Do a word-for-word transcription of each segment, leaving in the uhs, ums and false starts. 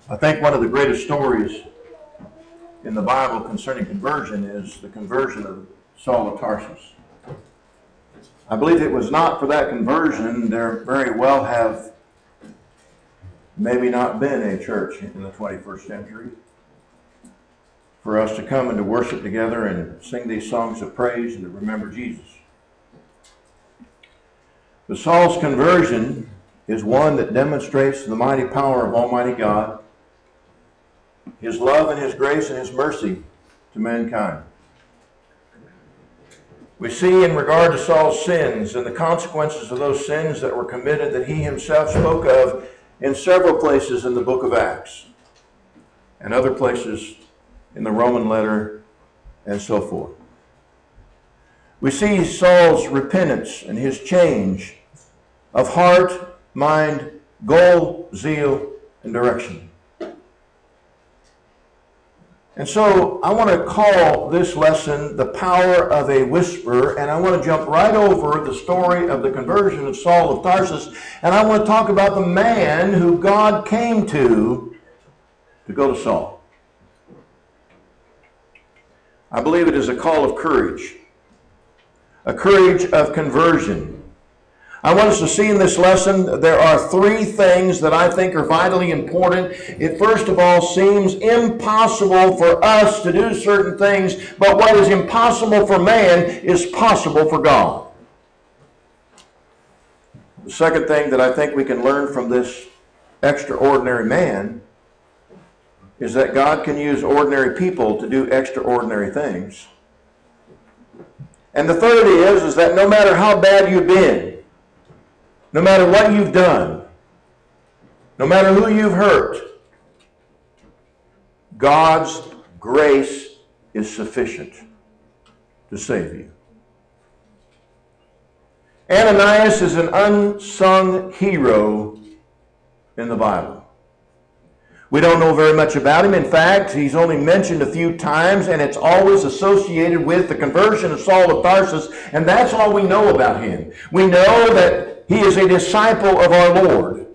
I think one of the greatest stories in the Bible concerning conversion is the conversion of Saul of Tarsus. I believe it was not for that conversion, there very well have maybe not been a church in the twenty-first century for us to come and to worship together and sing these songs of praise and to remember Jesus. But Saul's conversion is one that demonstrates the mighty power of Almighty God, His love and His grace and His mercy to mankind. We see in regard to Saul's sins and the consequences of those sins that were committed that he himself spoke of in several places in the book of Acts and other places in the Roman letter and so forth. We see Saul's repentance and his change of heart, mind, goal, zeal, and direction. And so I want to call this lesson the power of a whisper, and I want to jump right over the story of the conversion of Saul of Tarsus, and I want to talk about the man who God came to to go to Saul. I believe it is a call of courage, a courage of conversion. I want us to see in this lesson there are three things that I think are vitally important. It first of all seems impossible for us to do certain things, but what is impossible for man is possible for God. The second thing that I think we can learn from this extraordinary man is that God can use ordinary people to do extraordinary things. And the third is, is that no matter how bad you've been, no matter what you've done, no matter who you've hurt, God's grace is sufficient to save you. Ananias is an unsung hero in the Bible. We don't know very much about him. In fact, he's only mentioned a few times, and it's always associated with the conversion of Saul of Tarsus, and that's all we know about him. We know that he is a disciple of our Lord.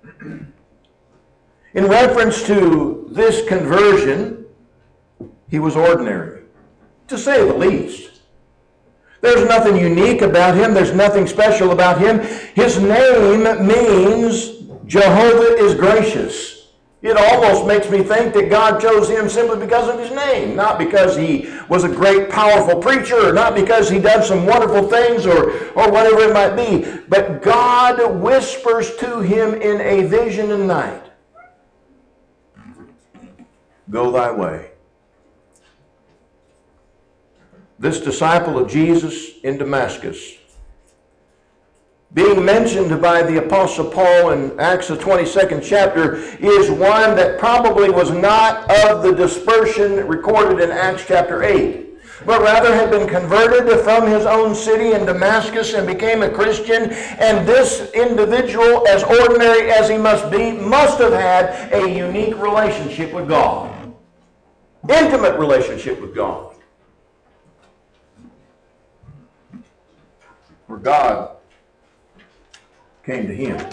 In reference to this conversion, he was ordinary, to say the least. There's nothing unique about him. There's nothing special about him. His name means Jehovah is gracious. It almost makes me think that God chose him simply because of his name, not because he was a great, powerful preacher, or not because he done some wonderful things, or, or whatever it might be. But God whispers to him in a vision in the night, "Go thy way." This disciple of Jesus in Damascus, being mentioned by the Apostle Paul in Acts the twenty-second chapter, is one that probably was not of the dispersion recorded in Acts chapter eight, but rather had been converted from his own city in Damascus and became a Christian. And this individual, as ordinary as he must be, must have had a unique relationship with God, intimate relationship with God. For God came to him.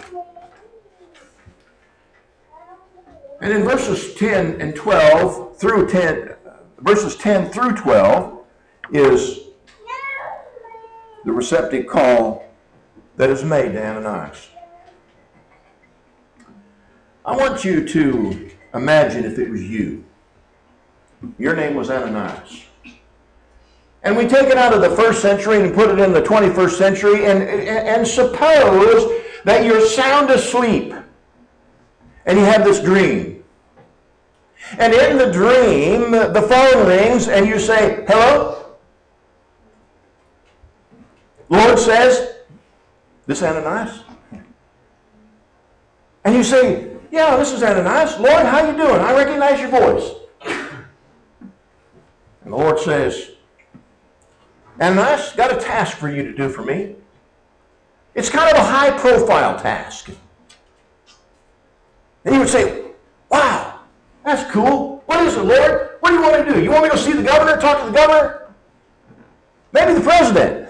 And in verses ten and twelve through ten, verses ten through twelve is the receptive call that is made to Ananias. I want you to imagine if it was you. Your name was Ananias. And we take it out of the first century and put it in the twenty-first century, and, and suppose that you're sound asleep and you have this dream. And in the dream, the phone rings and you say, "Hello?" Lord says, "This Ananias?" And you say, "Yeah, this is Ananias. Lord, how you doing? I recognize your voice." And the Lord says, "Ananias, got a task for you to do for me. It's kind of a high-profile task." And you would say, "Wow, that's cool. What is it, Lord? What do you want me to do? You want me to go see the governor, talk to the governor? Maybe the president?"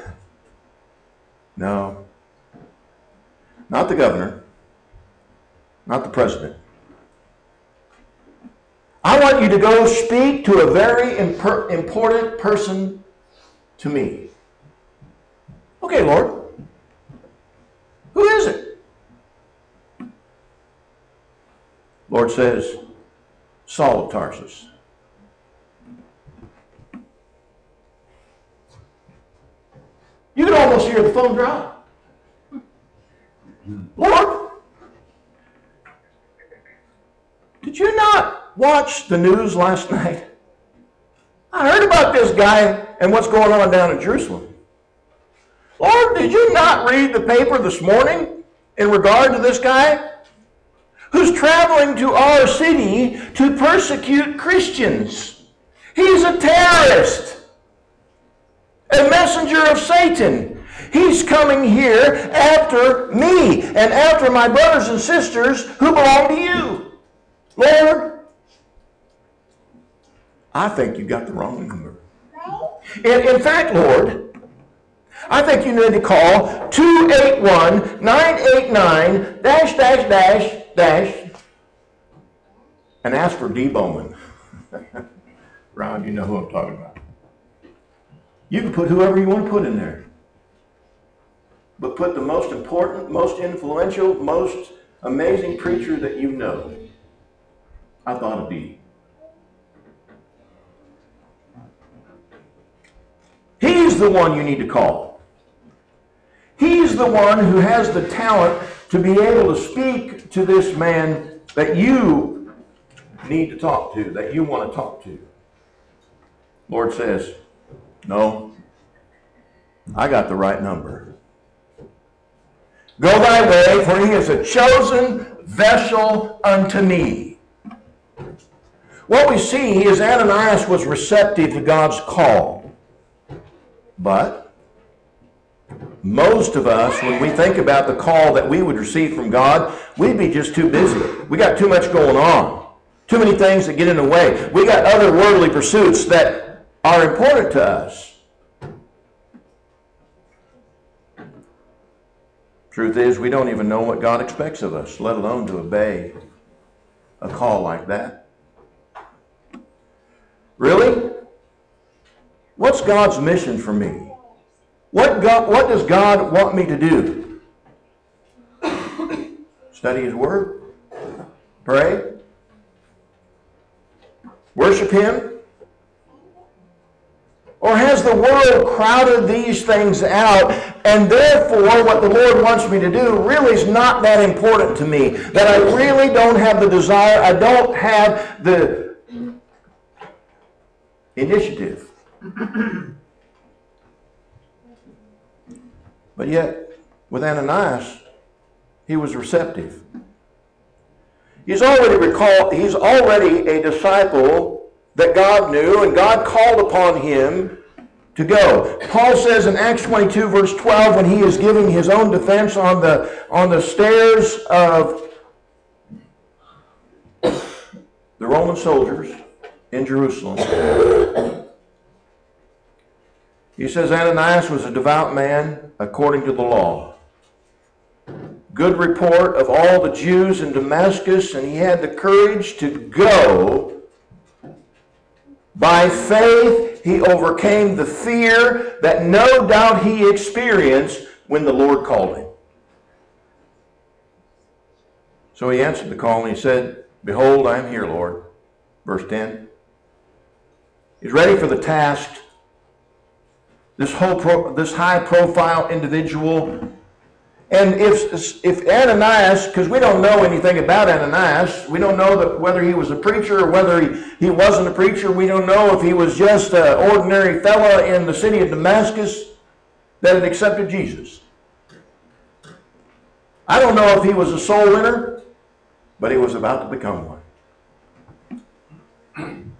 No, not the governor, not the president. I want you to go speak to a very imp- important person to me. Okay, Lord. Who is it? Lord says, Saul of Tarsus. You can almost hear the phone drop. Lord, did you not watch the news last night? I heard about this guy and what's going on down in Jerusalem. Lord, did you not read the paper this morning in regard to this guy who's traveling to our city to persecute Christians? He's a terrorist, a messenger of Satan. He's coming here after me and after my brothers and sisters who belong to you. Lord, I think you got the wrong number. In, in fact, Lord, I think you need to call two eight one, nine eight nine, dash, dash, dash, dash, and ask for D. Bowman. Ron, you know who I'm talking about. You can put whoever you want to put in there. But put the most important, most influential, most amazing preacher that you know. I thought it'd be. He's the one you need to call. He's the one who has the talent to be able to speak to this man that you need to talk to, that you want to talk to. Lord says, no, I got the right number. Go thy way, for he is a chosen vessel unto me. What we see is Ananias was receptive to God's call. But most of us, when we think about the call that we would receive from God, we'd be just too busy. We got too much going on. Too many things that get in the way. We got other worldly pursuits that are important to us. Truth is, we don't even know what God expects of us, let alone to obey a call like that. Really? What's God's mission for me? What, God, what does God want me to do? Study His Word? Pray? Worship Him? Or has the world crowded these things out, and therefore what the Lord wants me to do really is not that important to me? That I really don't have the desire, I don't have the initiative. But yet, with Ananias, he was receptive. He's already recalled, he's already a disciple that God knew, and God called upon him to go. Paul says in Acts twenty-two, verse twelve, when he is giving his own defense on the, on the stairs of the Roman soldiers in Jerusalem, he says Ananias was a devout man according to the law. Good report of all the Jews in Damascus, and he had the courage to go. By faith, he overcame the fear that no doubt he experienced when the Lord called him. So he answered the call and he said, "Behold, I am here, Lord." Verse ten. He's ready for the task. This whole pro, this high-profile individual. And if, if Ananias, because we don't know anything about Ananias, we don't know that whether he was a preacher or whether he, he wasn't a preacher. We don't know if he was just an ordinary fella in the city of Damascus that had accepted Jesus. I don't know if he was a soul winner, but he was about to become one.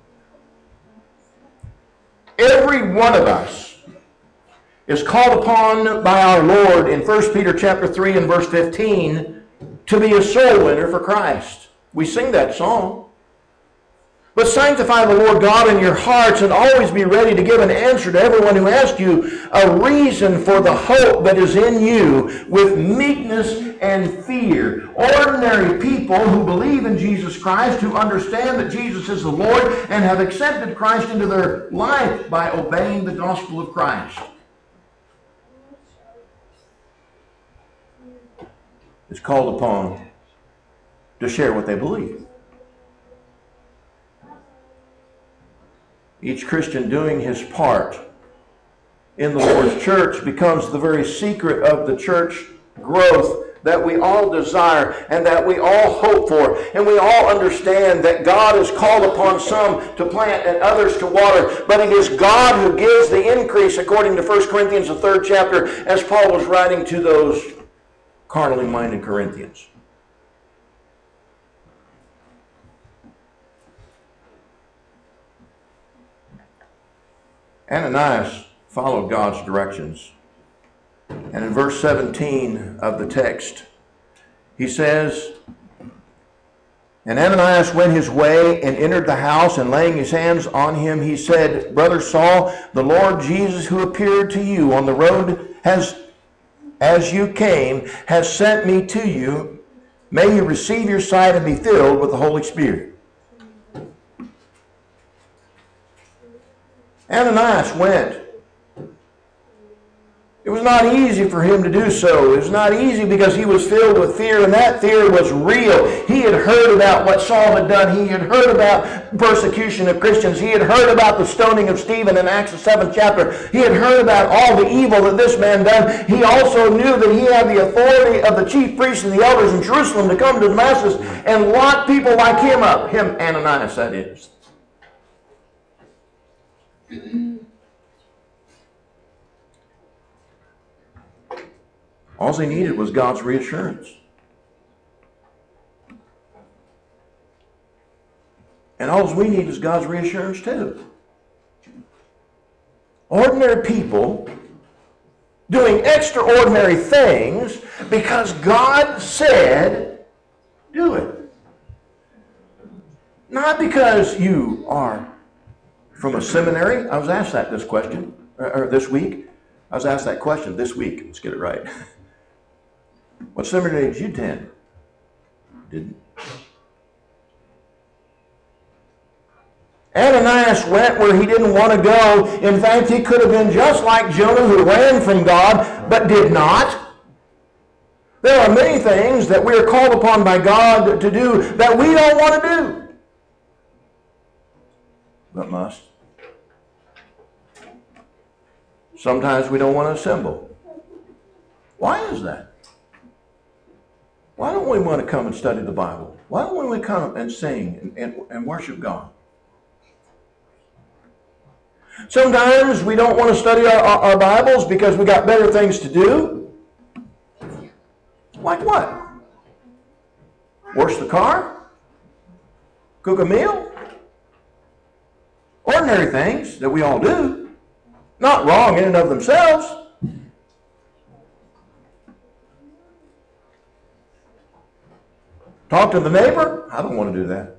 Every one of us is called upon by our Lord in First Peter chapter three and verse fifteen to be a soul winner for Christ. We sing that song. But sanctify the Lord God in your hearts and always be ready to give an answer to everyone who asks you a reason for the hope that is in you with meekness and fear. Ordinary people people who believe in Jesus Christ, who understand that Jesus is the Lord, and have accepted Christ into their life by obeying the gospel of Christ, is called upon to share what they believe. Each Christian doing his part in the Lord's church becomes the very secret of the church growth that we all desire and that we all hope for. And we all understand that God has called upon some to plant and others to water, but it is God who gives the increase, according to First Corinthians, the third chapter, as Paul was writing to those carnally minded Corinthians. Ananias followed God's directions. And in verse seventeen of the text, he says, "And Ananias went his way and entered the house, and laying his hands on him, he said, Brother Saul, the Lord Jesus, who appeared to you on the road has, as you came, has sent me to you. May you receive your sight and be filled with the Holy Spirit." Ananias went. It was not easy for him to do so. It was not easy because he was filled with fear, and that fear was real. He had heard about what Saul had done. He had heard about persecution of Christians. He had heard about the stoning of Stephen in Acts the seventh chapter. He had heard about all the evil that this man done. He also knew that he had the authority of the chief priests and the elders in Jerusalem to come to Damascus and lock people like him up. Him, Ananias, that is. All he needed was God's reassurance. And all we need is God's reassurance too. Ordinary people doing extraordinary things because God said, do it. Not because you are from a seminary. I was asked that this question, or this week. I was asked that question this week. Let's get it right. What seminary did you attend? Didn't. Ananias went where he didn't want to go. In fact, he could have been just like Jonah, who ran from God, but did not. There are many things that we are called upon by God to do that we don't want to do, but must. Sometimes we don't want to assemble. Why is that? Why don't we want to come and study the Bible? Why don't we come and sing and, and, and worship God? Sometimes we don't want to study our, our, our Bibles because we got better things to do. Like what? Wash the car? Cook a meal? Ordinary things that we all do. Not wrong in and of themselves. Talk to the neighbor? I don't want to do that.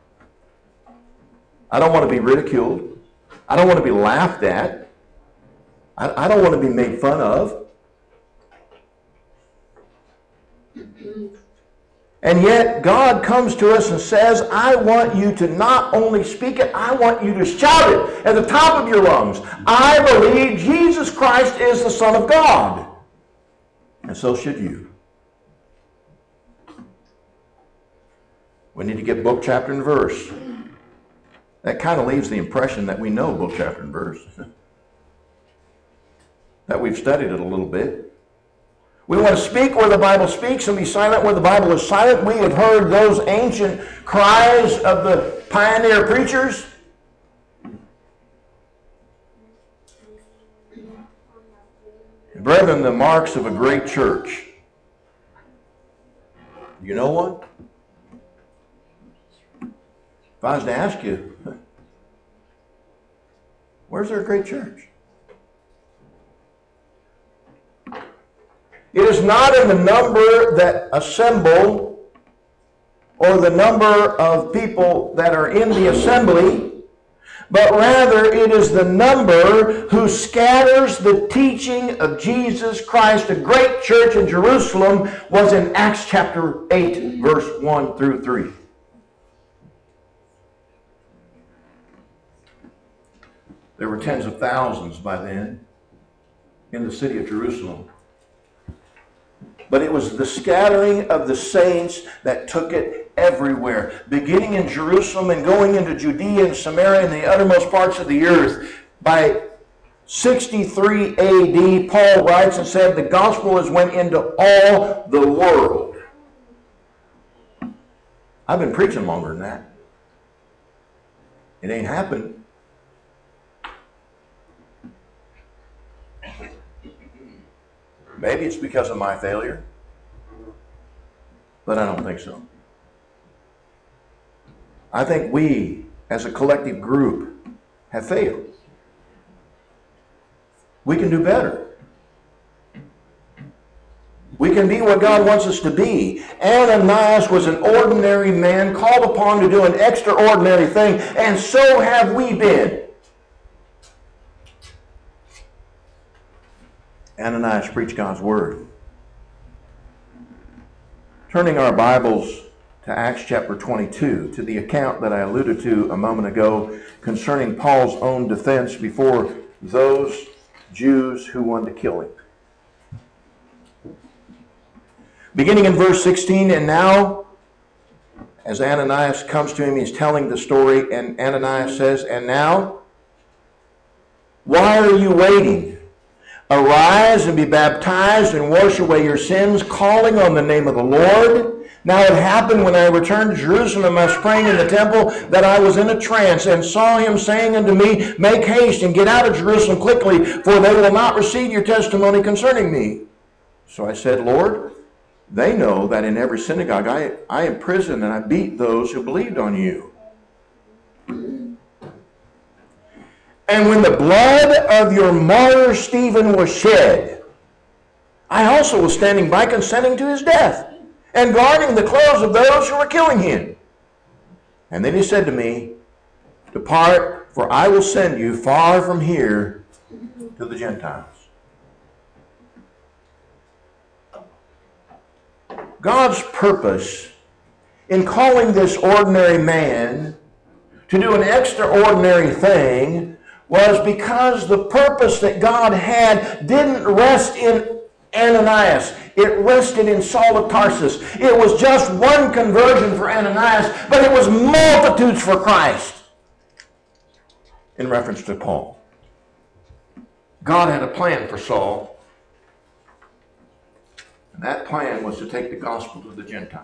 I don't want to be ridiculed. I don't want to be laughed at. I, I don't want to be made fun of. And yet God comes to us and says, I want you to not only speak it, I want you to shout it at the top of your lungs. I believe Jesus Christ is the Son of God. And so should you. We need to get book, chapter, and verse. That kind of leaves the impression that we know book, chapter, and verse. That we've studied it a little bit. We want to speak where the Bible speaks and be silent where the Bible is silent. We have heard those ancient cries of the pioneer preachers. Brethren, the marks of a great church. You know what? If I was to ask you, where's there a great church? It is not in the number that assemble or the number of people that are in the assembly, but rather it is the number who scatters the teaching of Jesus Christ. A great church in Jerusalem was in Acts chapter eight, verse one through three. There were tens of thousands by then in the city of Jerusalem. But it was the scattering of the saints that took it everywhere, beginning in Jerusalem and going into Judea and Samaria and the uttermost parts of the earth. By sixty-three A D, Paul writes and said, the gospel has went into all the world. I've been preaching longer than that. It ain't happened. Maybe it's because of my failure, but I don't think so. I think we, as a collective group, have failed. We can do better. We can be what God wants us to be. Ananias was an ordinary man called upon to do an extraordinary thing, and so have we been. Ananias preached God's word. Turning our Bibles to Acts chapter twenty-two, to the account that I alluded to a moment ago concerning Paul's own defense before those Jews who wanted to kill him. Beginning in verse sixteen, and now, as Ananias comes to him, he's telling the story, and Ananias says, and now, why are you waiting? Arise and be baptized and wash away your sins, calling on the name of the Lord. Now it happened when I returned to Jerusalem, I was praying in the temple, that I was in a trance, and saw him saying unto me, make haste and get out of Jerusalem quickly, for they will not receive your testimony concerning me. So I said, Lord, they know that in every synagogue I, I imprisoned and I beat those who believed on you. And when the blood of your martyr Stephen was shed, I also was standing by consenting to his death, and guarding the clothes of those who were killing him. And then he said to me, depart, for I will send you far from here to the Gentiles. God's purpose in calling this ordinary man to do an extraordinary thing was because the purpose that God had didn't rest in Ananias. It rested in Saul of Tarsus. It was just one conversion for Ananias, but it was multitudes for Christ. In reference to Paul. God had a plan for Saul, and that plan was to take the gospel to the Gentiles.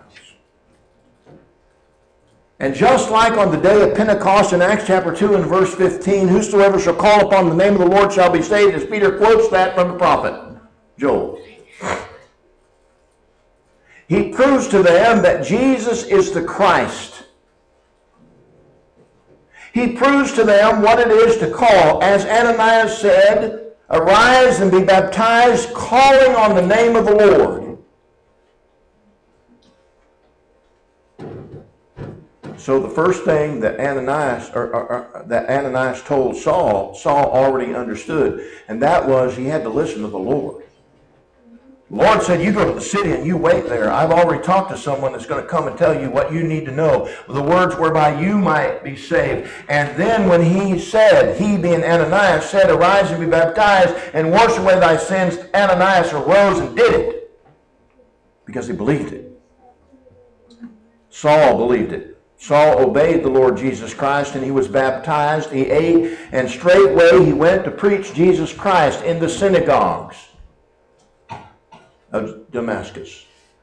And just like on the day of Pentecost in Acts chapter two and verse fifteen, whosoever shall call upon the name of the Lord shall be saved, as Peter quotes that from the prophet Joel. He proves to them that Jesus is the Christ. He proves to them what it is to call, as Ananias said, arise and be baptized, calling on the name of the Lord. So the first thing that Ananias or, or, or that Ananias told Saul, Saul already understood, and that was he had to listen to the Lord. The Lord said, you go to the city and you wait there. I've already talked to someone that's going to come and tell you what you need to know, the words whereby you might be saved. And then when he said, he being Ananias, said, arise and be baptized and wash away thy sins, Ananias arose and did it because he believed it. Saul believed it. Saul obeyed the Lord Jesus Christ, and he was baptized. He ate, and straightway he went to preach Jesus Christ in the synagogues of Damascus.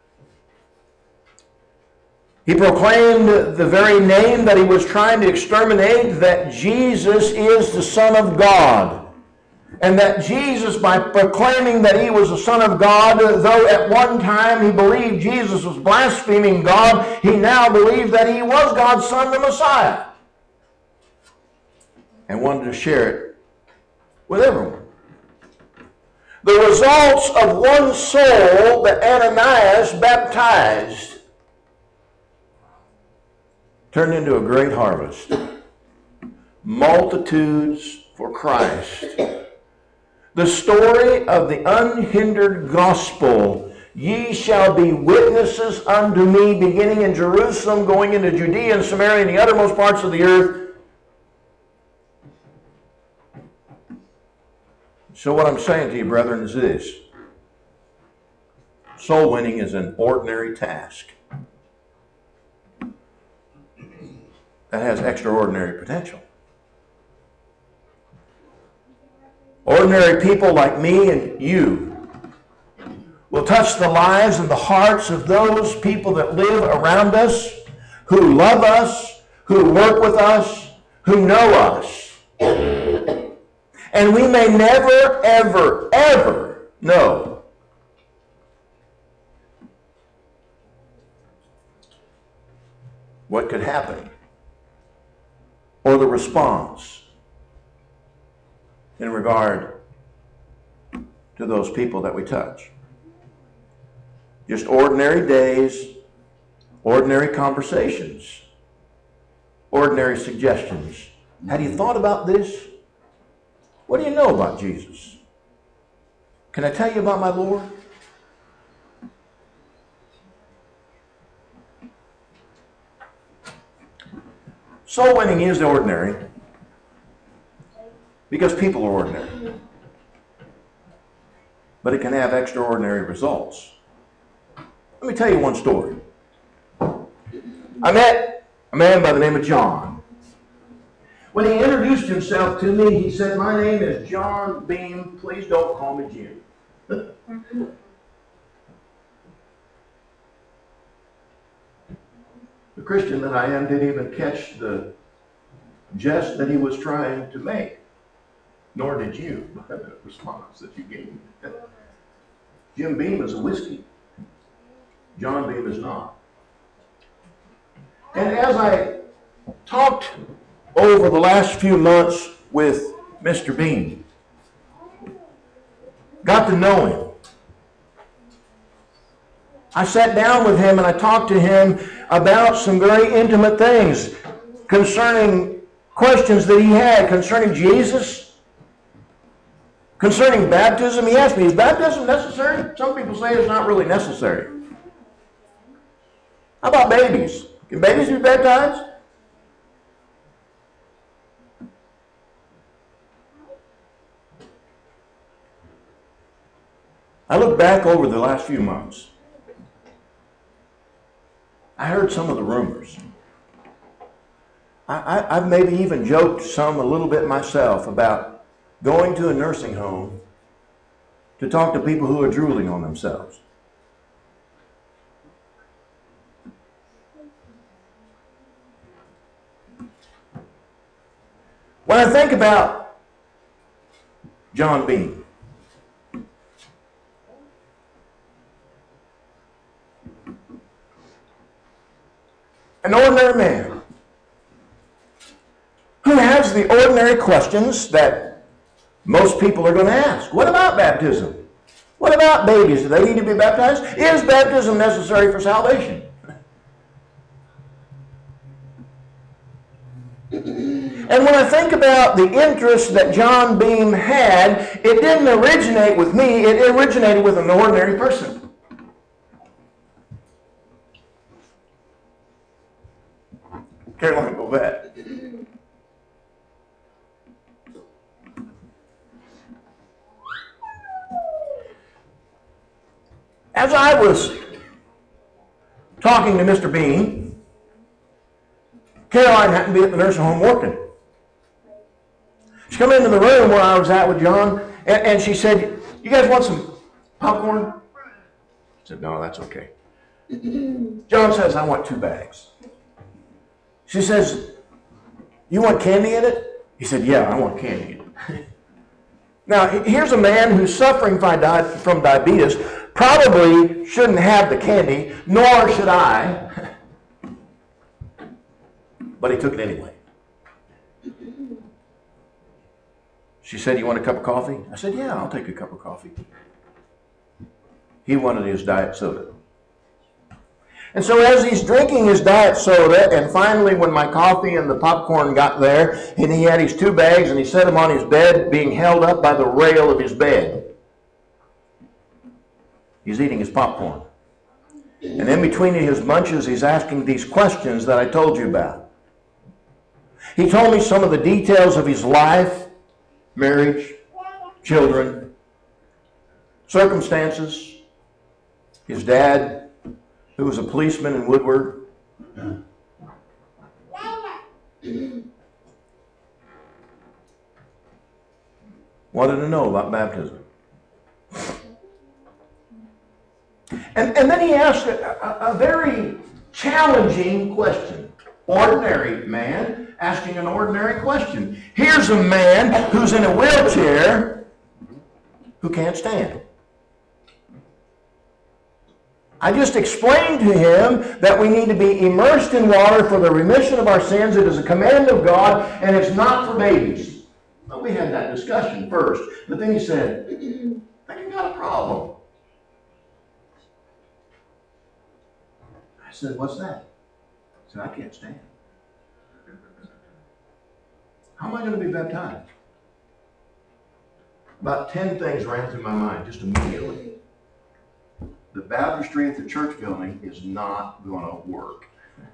He proclaimed the very name that he was trying to exterminate, that Jesus is the Son of God. And that Jesus, by proclaiming that he was the Son of God, though at one time he believed Jesus was blaspheming God, he now believed that he was God's Son, the Messiah. And wanted to share it with everyone. The results of one soul that Ananias baptized turned into a great harvest. multitudes for Christ. The story of the unhindered gospel. Ye shall be witnesses unto me, beginning in Jerusalem, going into Judea and Samaria and the uttermost parts of the earth. So what I'm saying to you, brethren, is this. Soul winning is an ordinary task that has extraordinary potential. Ordinary people like me and you will touch the lives and the hearts of those people that live around us, who love us, who work with us, who know us. And we may never, ever, ever know what could happen or the response in regard to those people that we touch. Just ordinary days, ordinary conversations, ordinary suggestions. Have you thought about this? What do you know about Jesus? Can I tell you about my Lord? Soul winning is ordinary because people are ordinary. But it can have extraordinary results. Let me tell you one story. I met a man by the name of John. When he introduced himself to me, he said, "My name is John Beam. Please don't call me Jim." The Christian that I am didn't even catch the jest that he was trying to make. Nor did you by the response that you gave me. Jim Beam is a whiskey. John Beam is not. And as I talked over the last few months with Mister Beam, got to know him, I sat down with him and I talked to him about some very intimate things concerning questions that he had concerning Jesus, concerning baptism. He asked me, is baptism necessary? Some people say it's not really necessary. How about babies? Can babies be baptized? I look back over the last few months. I heard some of the rumors. I, I, I've maybe even joked some a little bit myself about going to a nursing home to talk to people who are drooling on themselves. When I think about John Beam, an ordinary man who has the ordinary questions that most people are going to ask. What about baptism? What about babies? Do they need to be baptized? Is baptism necessary for salvation? And when I think about the interest that John Beam had, it didn't originate with me, it originated with an ordinary person. Caroline Bovett. As I was talking to Mister Beam, Caroline happened to be at the nursing home working. She came into the room where I was at with John, and, and she said, "You guys want some popcorn?" I said, "No, that's okay." John says, "I want two bags." She says, "You want candy in it?" He said, "Yeah, I want candy in it." Now, here's a man who's suffering from diabetes, probably shouldn't have the candy, nor should I, but he took it anyway. She said, "You want a cup of coffee?" I said, "Yeah, I'll take a cup of coffee." He wanted his diet soda. And so as he's drinking his diet soda, and finally when my coffee and the popcorn got there, and he had his two bags, and he set them on his bed, being held up by the rail of his bed. He's eating his popcorn. And in between his munches, he's asking these questions that I told you about. He told me some of the details of his life, marriage, children, circumstances, his dad, who was a policeman in Woodward. Wanted to know about baptism. And, and then he asked a, a, a very challenging question. Ordinary man asking an ordinary question. Here's a man who's in a wheelchair who can't stand. I just explained to him that we need to be immersed in water for the remission of our sins. It is a command of God, and it's not for babies. Well, we had that discussion first, but then he said, I think I got a problem. I said, what's that? He said, I can't stand. How am I going to be baptized? About ten things ran through my mind just immediately. The baptistry at the church building is not going to work.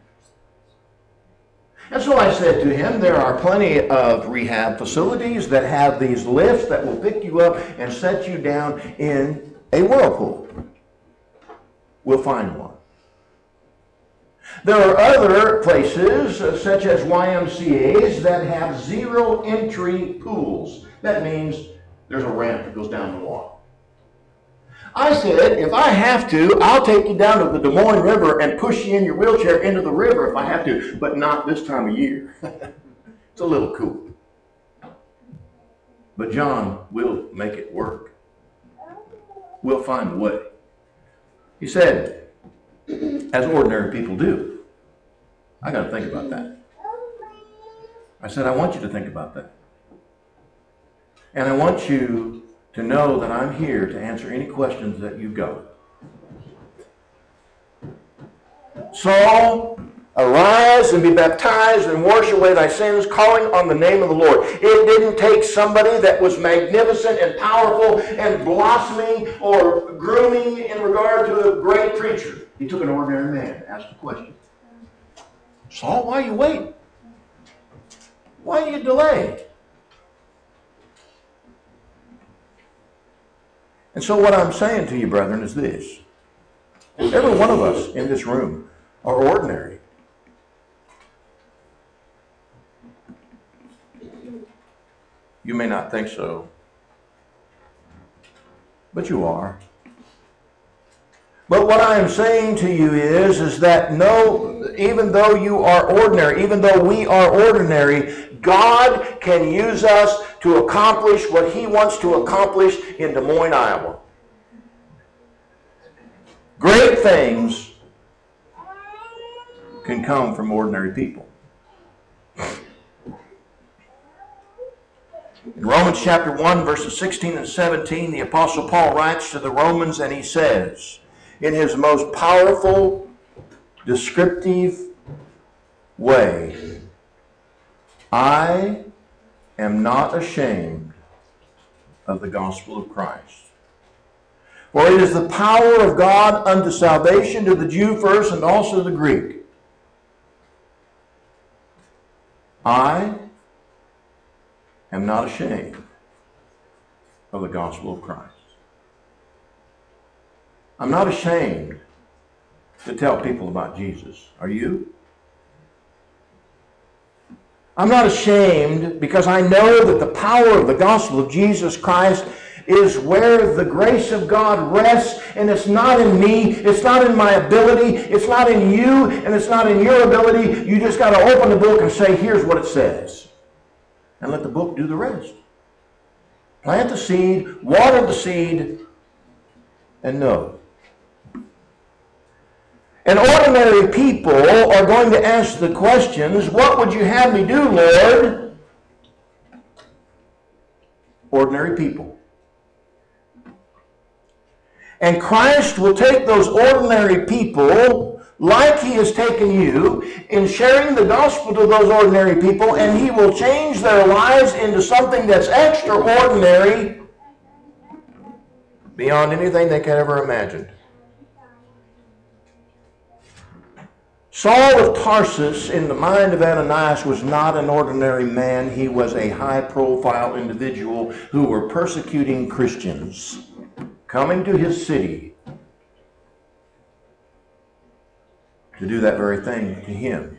And so I said to him, there are plenty of rehab facilities that have these lifts that will pick you up and set you down in a whirlpool. We'll find one. There are other places, uh, such as Y M C As, that have zero entry pools. That means there's a ramp that goes down the water. I said, if I have to, I'll take you down to the Des Moines River and push you in your wheelchair into the river if I have to, but not this time of year. It's a little cool. But John will make it work. We'll find a way. He said, as ordinary people do. I got to think about that. I said, I want you to think about that. And I want you to know that I'm here to answer any questions that you've got. So, arise and be baptized and wash away thy sins, calling on the name of the Lord. It didn't take somebody that was magnificent and powerful and blossoming or grooming in regard to a great preacher. He took an ordinary man and asked a question. Saul, why are you waiting? Why do you delay? And so what I'm saying to you, brethren, is this. Every one of us in this room are ordinary. You may not think so, but you are. But what I am saying to you is, is that no, even though you are ordinary, even though we are ordinary, God can use us to accomplish what He wants to accomplish in Des Moines, Iowa. Great things can come from ordinary people. In Romans chapter one, verses sixteen and seventeen, the Apostle Paul writes to the Romans, and he says, in his most powerful, descriptive way, I am not ashamed of the gospel of Christ. For it is the power of God unto salvation to the Jew first and also the Greek. I am not ashamed of the gospel of Christ. I'm not ashamed to tell people about Jesus. Are you? I'm not ashamed because I know that the power of the gospel of Jesus Christ is where the grace of God rests, and it's not in me, it's not in my ability, it's not in you, and it's not in your ability. You just got to open the book and say, here's what it says. And let the book do the rest. Plant the seed, water the seed, and know. And ordinary people are going to ask the questions, what would you have me do, Lord? Ordinary people. And Christ will take those ordinary people like he has taken you in sharing the gospel to those ordinary people, and he will change their lives into something that's extraordinary beyond anything they could ever imagine. Saul of Tarsus, in the mind of Ananias, was not an ordinary man. He was a high-profile individual who were persecuting Christians, coming to his city to do that very thing to him.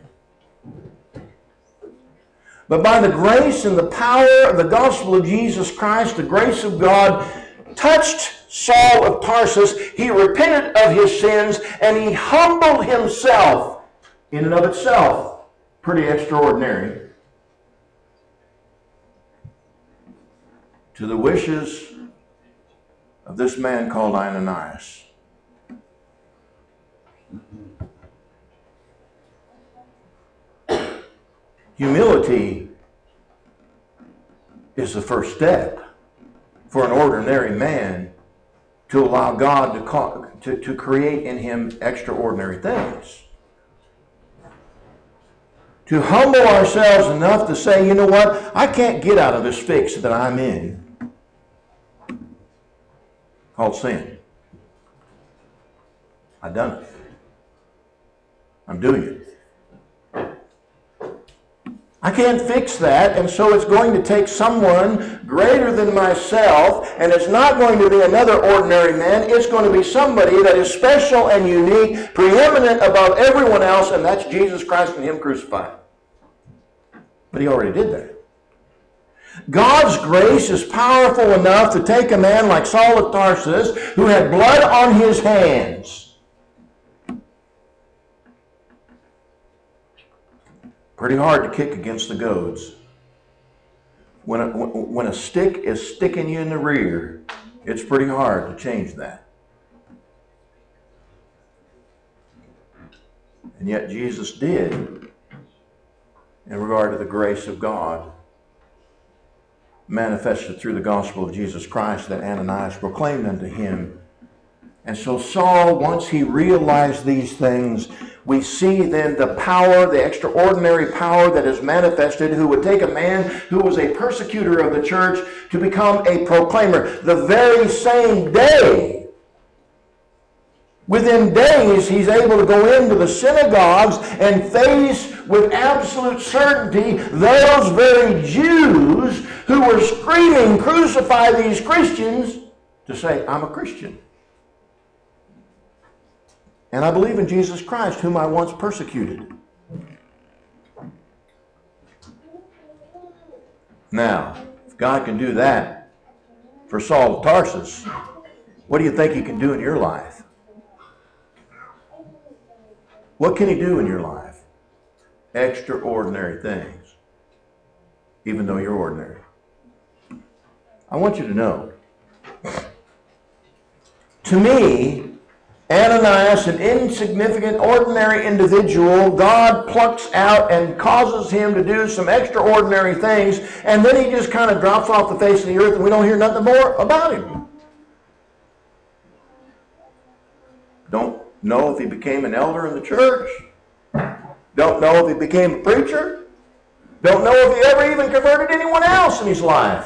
But by the grace and the power of the gospel of Jesus Christ, the grace of God touched Saul of Tarsus. He repented of his sins and he humbled himself. In and of itself, pretty extraordinary. To the wishes of this man called Ananias. Humility is the first step for an ordinary man to allow God to, call, to, to create in him extraordinary things. To humble ourselves enough to say, you know what, I can't get out of this fix that I'm in, called sin. I've done it. I'm doing it. I can't fix that, and so it's going to take someone greater than myself, and it's not going to be another ordinary man. It's going to be somebody that is special and unique, preeminent above everyone else, and that's Jesus Christ and him crucified. But he already did that. God's grace is powerful enough to take a man like Saul of Tarsus, who had blood on his hands. Pretty hard to kick against the goads. When a, when a stick is sticking you in the rear, it's pretty hard to change that. And yet Jesus did, in regard to the grace of God, manifested through the gospel of Jesus Christ that Ananias proclaimed unto him. And so Saul, once he realized these things, we see then the power, the extraordinary power that is manifested, who would take a man who was a persecutor of the church to become a proclaimer. The very same day, within days, he's able to go into the synagogues and face with absolute certainty those very Jews who were screaming, "Crucify these Christians," to say, "I'm a Christian. And I believe in Jesus Christ, whom I once persecuted." Now, if God can do that for Saul of Tarsus, what do you think he can do in your life? What can he do in your life? Extraordinary things, even though you're ordinary. I want you to know, to me, Ananias, an insignificant, ordinary individual, God plucks out and causes him to do some extraordinary things, and then he just kind of drops off the face of the earth and we don't hear nothing more about him. Don't know if he became an elder in the church. Don't know if he became a preacher. Don't know if he ever even converted anyone else in his life.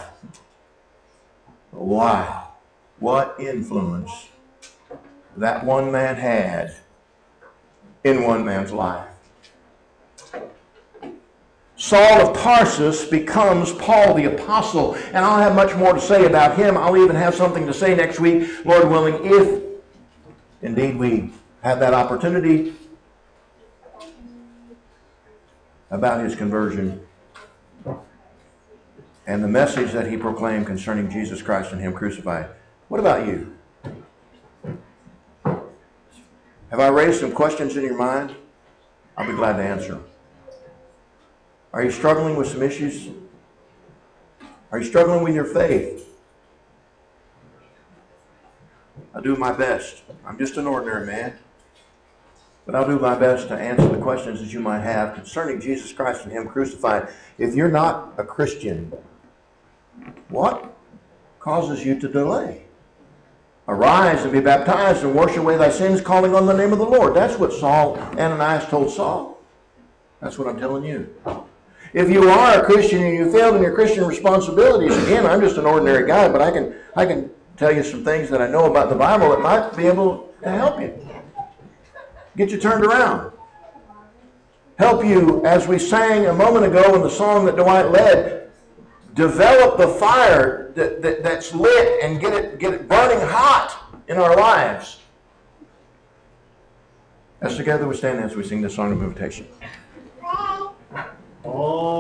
Wow, what influence that one man had in one man's life. Saul of Tarsus becomes Paul the Apostle, and I'll have much more to say about him. I'll even have something to say next week, Lord willing, if indeed we have that opportunity, about his conversion and the message that he proclaimed concerning Jesus Christ and him crucified. What about you? Have I raised some questions in your mind? I'll be glad to answer them. Are you struggling with some issues? Are you struggling with your faith? I'll do my best. I'm just an ordinary man. But I'll do my best to answer the questions that you might have concerning Jesus Christ and him crucified. If you're not a Christian, what causes you to delay? Arise and be baptized and wash away thy sins, calling on the name of the Lord. That's what Saul, Ananias told Saul. That's what I'm telling you. If you are a Christian and you failed in your Christian responsibilities, again, I'm just an ordinary guy, but I can, I can tell you some things that I know about the Bible that might be able to help you. Get you turned around. Help you, as we sang a moment ago in the song that Dwight led, develop the fire that, that, that's lit and get it, get it burning hot in our lives. As together we stand as we sing this song of invitation. Oh.